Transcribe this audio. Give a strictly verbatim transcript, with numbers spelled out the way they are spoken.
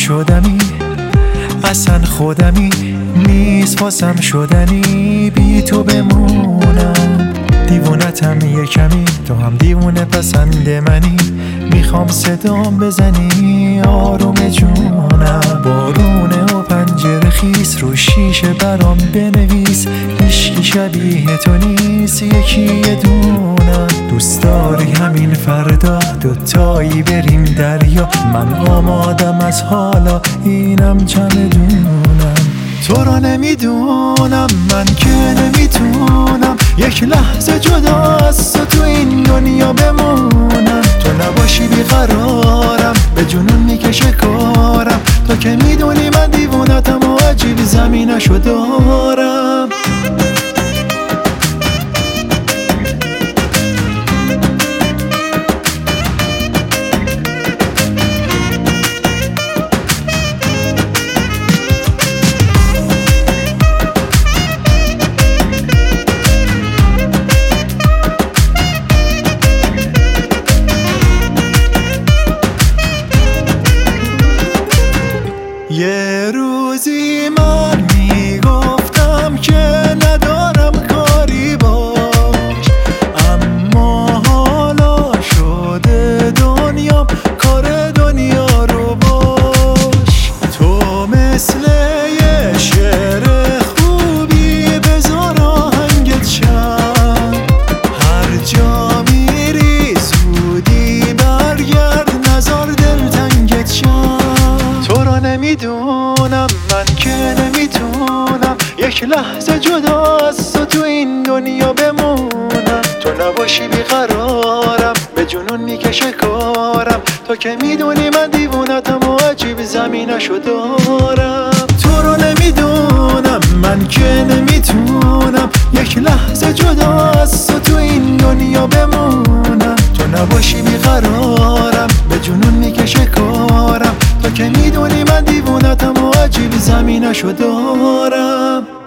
شدمی، اصلا خودمی نیست واسم شدنی بی تو بمونم. دیوونتم یه کمی، تو هم دیوونه پسند منی، میخوام صدام بزنی آروم جونم. بارونه و پنجره خیس، رو شیشه برام بنویس، هیچکی شبیه تو نیست یکی یه دونم. دوست داری همین فردا دوتایی بریم دریا، من آمادم از حالا اینم چمدونم. تو رو نمیدونم من که نمیتونم یک لحظه جدا از تو تو این دنیا بمونم. تو نباشی بیقرارم، به جنون میکشه کارم، تو که میدونی من دیوونتم و عجیب زمینشو دارم. یه روزی من میگفتم که ندارم کاری باش، اما حالا شده دنیام کار دنیا رو باش. تو مثل یه شعر خوبی بذار آهنگت شد، هر جا میری زودی برگرد نزار دلتنگت شد. تو رو نمیدونم من که نمیتونم یک لحظه جدا از تو تو این دنیا بمونم. تو نباشی بیقرارم، به جنون میکشه کارم، تو که میدونی من دیوونتم و عجیب زمینشو دارم. تو رو نمیدونم من که نمیتونم یک لحظه جدا از تو تو این دنیا بمونم. تو نباشی بیقرارم، به جنون میکشه کارم، تو که میدونی من دیوونتم و عجیب زمینشو دارم.